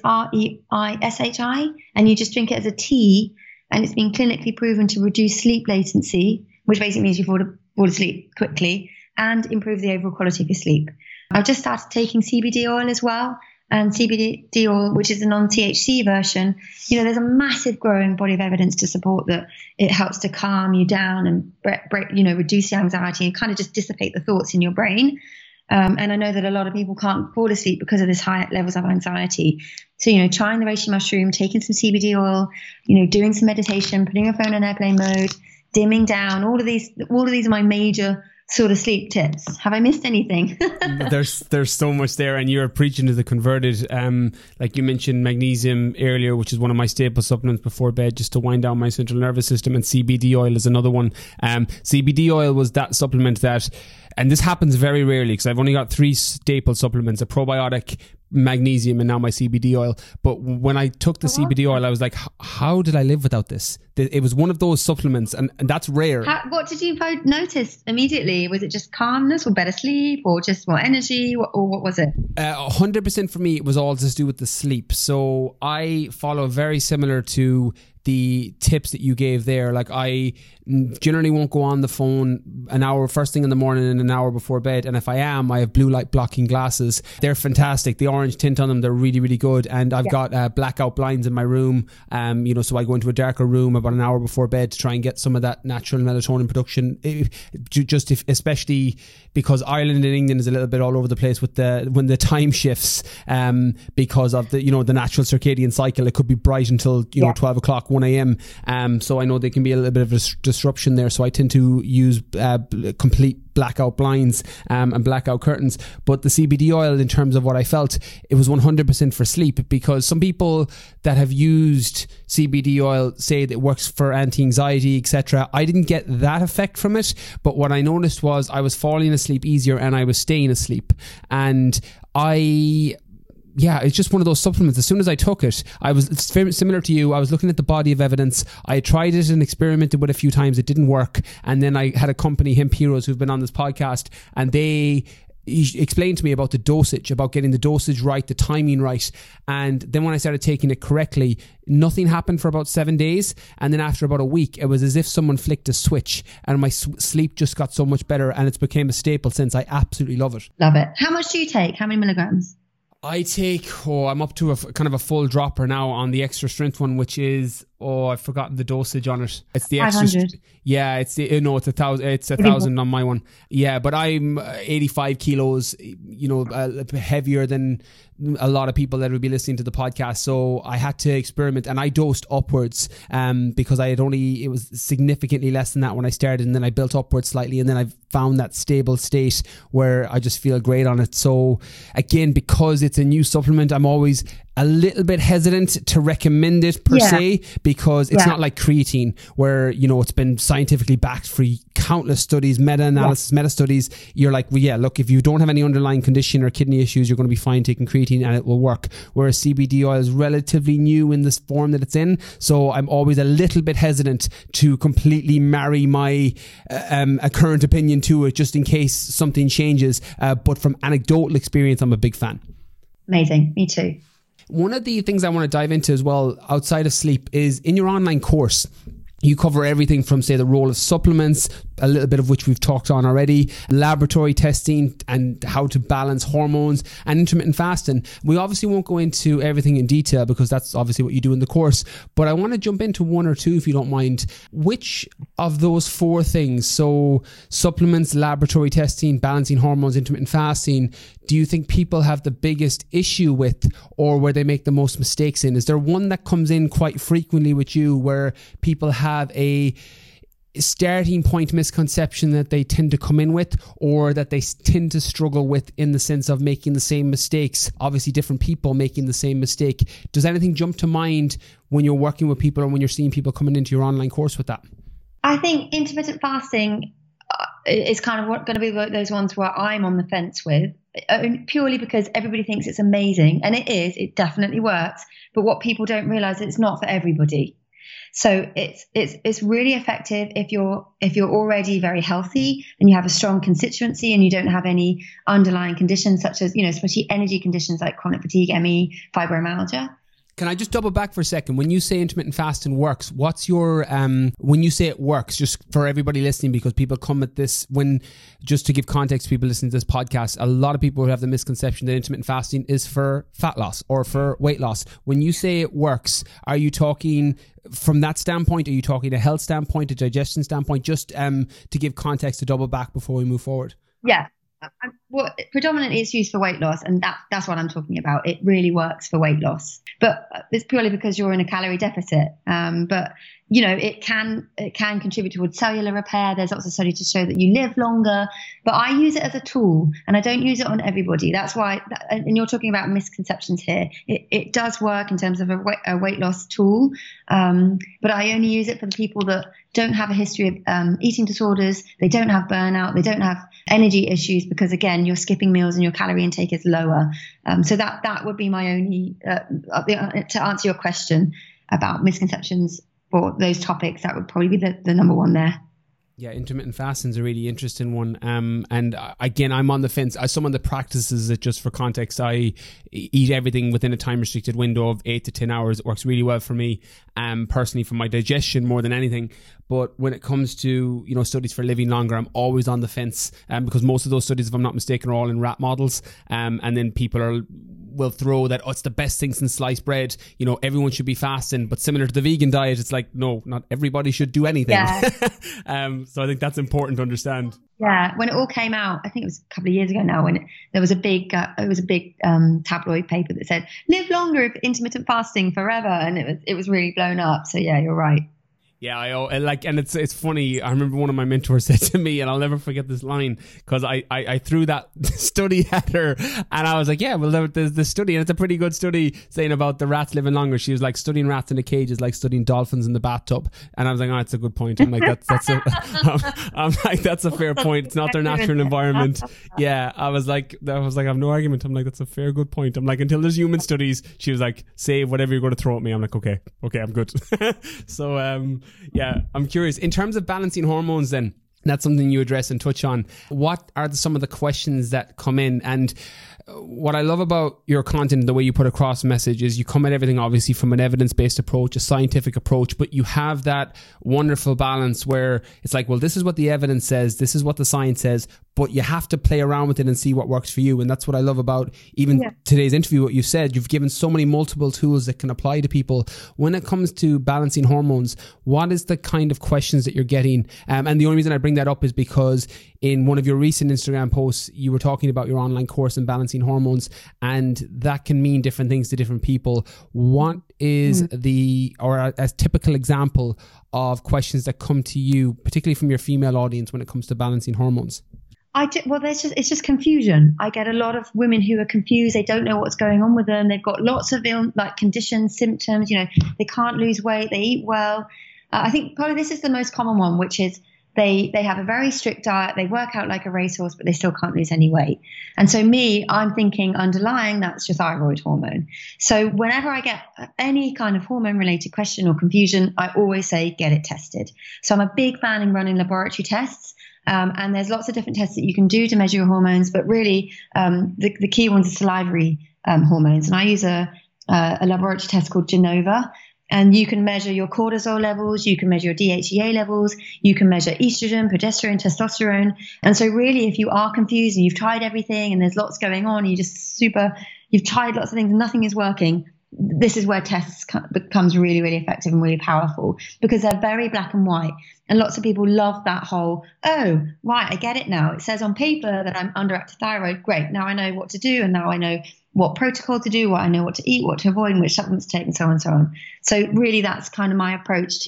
[SPEAKER 2] REISHI, and you just drink it as a tea, and it's been clinically proven to reduce sleep latency, which basically means you fall asleep quickly and improve the overall quality of your sleep. I've just started taking CBD oil as well, and CBD oil, which is a non-THC version, there's a massive growing body of evidence to support that it helps to calm you down and reduce your anxiety and kind of just dissipate the thoughts in your brain. And I know that a lot of people can't fall asleep because of this high levels of anxiety. So, trying the reishi mushroom, taking some CBD oil, doing some meditation, putting your phone on airplane mode, dimming down, all of these are my major sort of sleep tips. Have I missed anything?
[SPEAKER 1] There's so much there, and you're preaching to the converted. Like you mentioned magnesium earlier, which is one of my staple supplements before bed, just to wind down my central nervous system, and CBD oil is another one. CBD oil was that supplement that, and this happens very rarely because I've only got 3 staple supplements: a probiotic, magnesium, and now my CBD oil. But when I took the CBD oil, I was like, how did I live without this? It was one of those supplements, and that's rare.
[SPEAKER 2] What did you notice immediately? Was it just calmness or better sleep or just more energy, or what was it?
[SPEAKER 1] 100% for me, it was all to do with the sleep. So I follow very similar to the tips that you gave there. Like, I generally won't go on the phone an hour first thing in the morning and an hour before bed, and if I am, I have blue light blocking glasses. They're fantastic. The orange tint on them, they're really, really good. And I've got blackout blinds in my room, so I go into a darker room about an hour before bed to try and get some of that natural melatonin production, especially because Ireland and England is a little bit all over the place with when the time shifts, because of the natural circadian cycle. It could be bright until 12 o'clock, 1 a.m. So I know there can be a little bit of a disruption there. So I tend to use complete blackout blinds and blackout curtains. But the CBD oil, in terms of what I felt, it was 100% for sleep, because some people that have used CBD oil say that it works for anti-anxiety, etc. I didn't get that effect from it, but what I noticed was I was falling asleep easier and I was staying asleep. And it's just one of those supplements. As soon as I took it, I was similar to you. I was looking at the body of evidence. I tried it and experimented with it a few times. It didn't work. And then I had a company, Hemp Heroes, who've been on this podcast, and they explained to me about the dosage, about getting the dosage right, the timing right. And then when I started taking it correctly, nothing happened for about 7 days. And then after about a week, it was as if someone flicked a switch, and my sleep just got so much better, and it's became a staple since. I absolutely love it.
[SPEAKER 2] Love it. How much do you take? How many milligrams?
[SPEAKER 1] I take, I'm up to a kind of a full dropper now on the extra strength one, which is, I've forgotten the dosage on it. It's the extra. 500. It's 1,000. It's 1,000 on my one. Yeah, but I'm 85 kilos, heavier than a lot of people that would be listening to the podcast. So I had to experiment, and I dosed upwards because it was significantly less than that when I started, and then I built upwards slightly, and then I found that stable state where I just feel great on it. So again, because it's a new supplement, I'm always a little bit hesitant to recommend it per se, because it's not like creatine where, it's been scientifically backed for countless studies, meta-analysis, meta-studies. You're like, look, if you don't have any underlying condition or kidney issues, you're going to be fine taking creatine and it will work. Whereas CBD oil is relatively new in this form that it's in. So I'm always a little bit hesitant to completely marry my a current opinion to it, just in case something changes. But from anecdotal experience, I'm a big fan.
[SPEAKER 2] Amazing. Me too.
[SPEAKER 1] One of the things I want to dive into as well, outside of sleep, is in your online course, you cover everything from, say, the role of supplements, a little bit of which we've talked on already, laboratory testing and how to balance hormones, and intermittent fasting. We obviously won't go into everything in detail because that's obviously what you do in the course, but I want to jump into one or two, if you don't mind. Which of those 4 things, so supplements, laboratory testing, balancing hormones, intermittent fasting, do you think people have the biggest issue with, or where they make the most mistakes in? Is there one that comes in quite frequently with you where people have a starting point misconception that they tend to come in with, or that they tend to struggle with, in the sense of making the same mistakes? Obviously different people making the same mistake. Does anything jump to mind when you're working with people or when you're seeing people coming into your online course with that?
[SPEAKER 2] I think intermittent fasting is kind of going to be those ones where I'm on the fence with, purely because everybody thinks it's amazing, and it definitely works, but what people don't realize is it's not for everybody. So it's really effective if you're already very healthy and you have a strong constituency and you don't have any underlying conditions such as, especially energy conditions like chronic fatigue, ME, fibromyalgia.
[SPEAKER 1] Can I just double back for a second? When you say intermittent fasting works, what's your, when you say it works, just for everybody listening, because people come at this, just to give context to people listening to this podcast, a lot of people have the misconception that intermittent fasting is for fat loss or for weight loss. When you say it works, are you talking from that standpoint? Are you talking a health standpoint, a digestion standpoint? Just to give context, to double back before we move forward.
[SPEAKER 2] Yeah. Well, predominantly it's used for weight loss, and that's what I'm talking about. It really works for weight loss, but it's purely because you're in a calorie deficit. But it can contribute towards cellular repair. There's lots of studies to show that you live longer, but I use it as a tool, and I don't use it on everybody. That's why, and you're talking about misconceptions here. It does work in terms of a weight loss tool, but I only use it for the people that don't have a history of eating disorders. They don't have burnout. They don't have energy issues, because again, you're skipping meals and your calorie intake is lower. So that would be my only, to answer your question about misconceptions for those topics, that would probably be the number one there.
[SPEAKER 1] Yeah, intermittent fasting is a really interesting one. And again, I'm on the fence. As someone that practices it, just for context, I eat everything within a time restricted window of 8 to 10 hours. It works really well for me, personally, for my digestion more than anything. But when it comes to, studies for living longer, I'm always on the fence, because most of those studies, if I'm not mistaken, are all in rat models. And then people will throw that, it's the best thing since sliced bread. Everyone should be fasting. But similar to the vegan diet, it's like, no, not everybody should do anything.
[SPEAKER 2] Yeah.
[SPEAKER 1] So I think that's important to understand.
[SPEAKER 2] Yeah, when it all came out, I think it was a couple of years ago now, when there was a big tabloid paper that said "Live longer if intermittent fasting forever," and it was really blown up. So yeah, you're right.
[SPEAKER 1] Yeah, and it's funny. I remember one of my mentors said to me, and I'll never forget this line, because I threw that study at her, and I was like, yeah, well, there's the study, and it's a pretty good study saying about the rats living longer. She was like, studying rats in a cage is like studying dolphins in the bathtub, and I was like, oh, that's a good point. I'm like, that's a fair point. It's not their natural environment. Yeah, I was like, I have no argument. I'm like, that's a fair, good point. I'm like, until there's human studies. She was like, save whatever you're going to throw at me. I'm like, okay, I'm good. So yeah, I'm curious. In terms of balancing hormones then, that's something you address and touch on. What are some of the questions that come in? And what I love about your content, the way you put across a message, is you come at everything obviously from an evidence-based approach, a scientific approach, but you have that wonderful balance where it's like, well, this is what the evidence says, this is what the science says, but you have to play around with it and see what works for you. And that's what I love about even today's interview, what you said. You've given so many multiple tools that can apply to people. When it comes to balancing hormones, what is the kind of questions that you're getting? And the only reason I bring that up is because in one of your recent Instagram posts, you were talking about your online course and balancing hormones, and that can mean different things to different people. What is a typical example of questions that come to you, particularly from your female audience, when it comes to balancing hormones?
[SPEAKER 2] It's just confusion. I get a lot of women who are confused. They don't know what's going on with them. They've got lots of conditions, symptoms. They can't lose weight. They eat well. I think probably this is the most common one, which is they have a very strict diet. They work out like a racehorse, but they still can't lose any weight. And so I'm thinking underlying that's your thyroid hormone. So whenever I get any kind of hormone related question or confusion, I always say, get it tested. So I'm a big fan in running laboratory tests. And there's lots of different tests that you can do to measure your hormones, but really the key ones are salivary hormones. And I use a laboratory test called Genova, and you can measure your cortisol levels, you can measure your DHEA levels, you can measure estrogen, progesterone, testosterone. And so really, if you are confused and you've tried everything and there's lots going on, you've tried lots of things and nothing is working, this is where tests becomes really, really effective and really powerful, because they're very black and white. And lots of people love that whole, oh, right, I get it now. It says on paper that I'm underactive thyroid. Great. Now I know what to do. And now I know what protocol to do, I know what to eat, what to avoid, and which supplements to take, and so on and so on. So really, that's kind of my approach to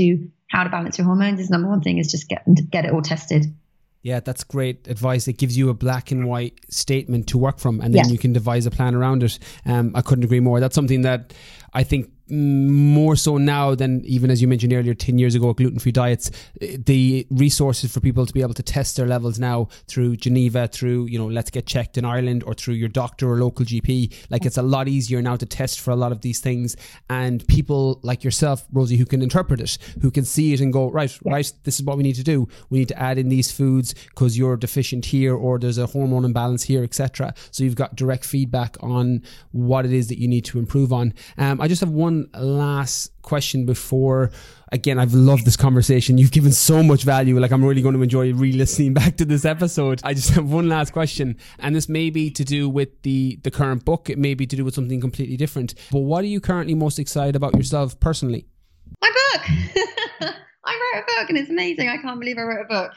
[SPEAKER 2] how to balance your hormones is number one thing, is just get it all tested.
[SPEAKER 1] Yeah, that's great advice. It gives you a black and white statement to work from, and then you can devise a plan around it. I couldn't agree more. That's something that I think more so now than even, as you mentioned earlier, 10 years ago, gluten-free diets. The resources for people to be able to test their levels now through Geneva, through, Let's Get Checked in Ireland, or through your doctor or local GP. Like, it's a lot easier now to test for a lot of these things, and people like yourself, Rosie, who can interpret it, who can see it and go, right, this is what we need to do. We need to add in these foods because you're deficient here, or there's a hormone imbalance here, etc. So you've got direct feedback on what it is that you need to improve on. I just have one last question before, again, I've loved this conversation. You've given so much value. Like, I'm really going to enjoy re-listening back to this episode. I just have one last question, and this may be to do with the current book. It may be to do with something completely different. But what are you currently most excited about yourself personally?
[SPEAKER 2] My book. I wrote a book and it's amazing. I can't believe I wrote a book.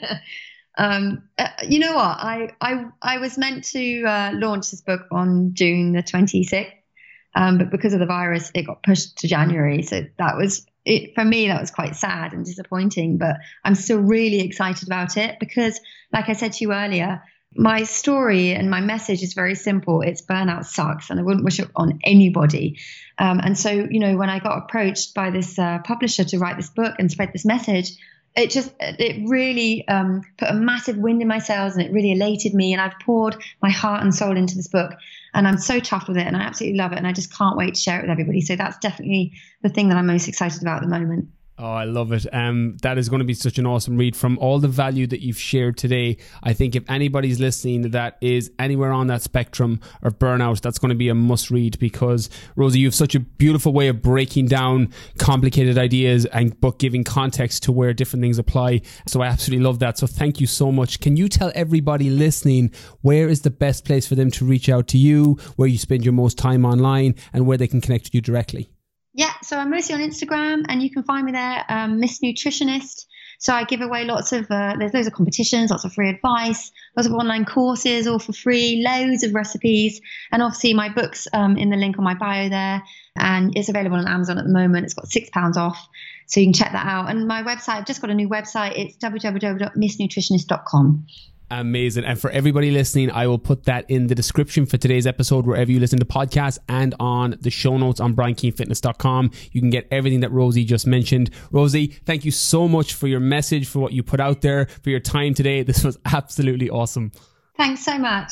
[SPEAKER 2] You know what? I was meant to launch this book on June the 26th. But because of the virus, it got pushed to January. So that was it. For me, that was quite sad and disappointing, but I'm still really excited about it because, like I said to you earlier, my story and my message is very simple. It's burnout sucks, and I wouldn't wish it on anybody. And so, when I got approached by this publisher to write this book and spread this message, it really put a massive wind in my sails, and it really elated me. And I've poured my heart and soul into this book, and I'm so chuffed with it, and I absolutely love it. And I just can't wait to share it with everybody. So that's definitely the thing that I'm most excited about at the moment.
[SPEAKER 1] Oh, I love it. That is going to be such an awesome read. From all the value that you've shared today, I think if anybody's listening that is anywhere on that spectrum of burnout, that's going to be a must read, because Rosie, you have such a beautiful way of breaking down complicated ideas but giving context to where different things apply. So I absolutely love that. So thank you so much. Can you tell everybody listening where is the best place for them to reach out to you, where you spend your most time online, and where they can connect with you directly?
[SPEAKER 2] Yeah, so I'm mostly on Instagram, and you can find me there, Miss Nutritionist. So I give away lots of, there's loads of competitions, lots of free advice, lots of online courses, all for free, loads of recipes, and obviously my book's in the link on my bio there, and it's available on Amazon at the moment. It's got £6 off, so you can check that out. And my website, I've just got a new website. It's www.missnutritionist.com.
[SPEAKER 1] Amazing. And for everybody listening, I will put that in the description for today's episode, wherever you listen to podcasts, and on the show notes on briankeenefitness.com. You can get everything that Rosie just mentioned. Rosie, thank you so much for your message, for what you put out there, for your time today. This was absolutely awesome.
[SPEAKER 2] Thanks so much.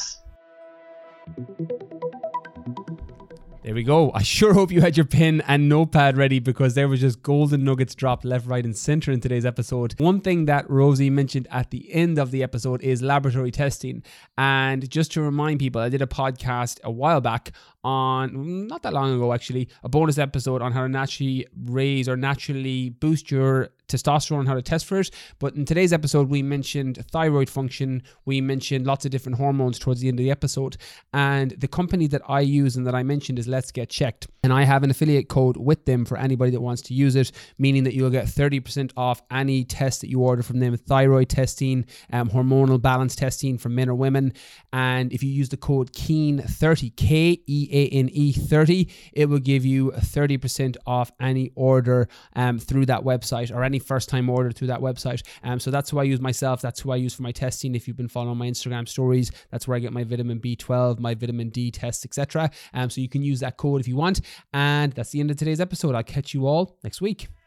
[SPEAKER 1] There we go. I sure hope you had your pen and notepad ready, because there was just golden nuggets dropped left, right, and center in today's episode. One thing that Rosie mentioned at the end of the episode is laboratory testing. And just to remind people, I did a podcast a while back on, not that long ago actually, a bonus episode on how to naturally raise or naturally boost your testosterone and how to test for it. But in today's episode, we mentioned thyroid function. We mentioned lots of different hormones towards the end of the episode. And the company that I use and that I mentioned is Let's Get Checked. And I have an affiliate code with them for anybody that wants to use it, meaning that you'll get 30% off any test that you order from them: thyroid testing, hormonal balance testing for men or women. And if you use the code KEANE30, KEANE 30, it will give you 30% off any order through that website, or any first time order through that website. So that's who I use myself. That's who I use for my testing. If you've been following my Instagram stories, that's where I get my vitamin B12, my vitamin D tests, etc. So you can use that code if you want. And that's the end of today's episode. I'll catch you all next week.